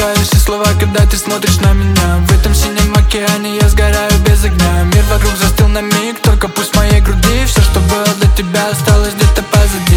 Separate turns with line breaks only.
забываю все слова, когда ты смотришь на меня. В этом синем океане я сгораю без огня. Мир вокруг застыл на миг, только пусть в моей груди все, что было для тебя, осталось где-то позади.